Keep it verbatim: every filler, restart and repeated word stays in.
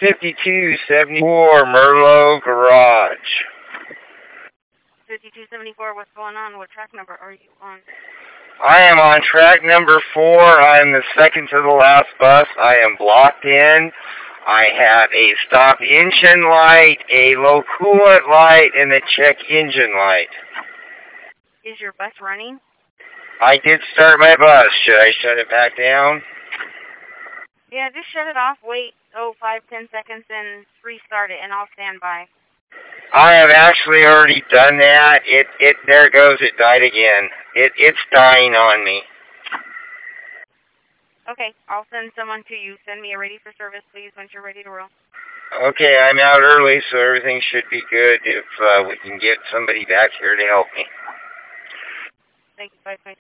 fifty-two seventy-four Merlot Garage. fifty-two seventy-four, what's going on? What track number are you on? I am on track number four. I am the second to the last bus. I am blocked in. I have a stop engine light, a low coolant light, and a check engine light. Is your bus running? I did start my bus. Should I shut it back down? Yeah, just shut it off. Wait, oh, five, ten seconds, and restart it, and I'll stand by. I have actually already done that. It, it, there it goes. It died again. It, it's dying on me. Okay, I'll send someone to you. Send me a ready for service, please, once you're ready to roll. Okay, I'm out early, so everything should be good if uh, we can get somebody back here to help me. Thank you. Bye, bye.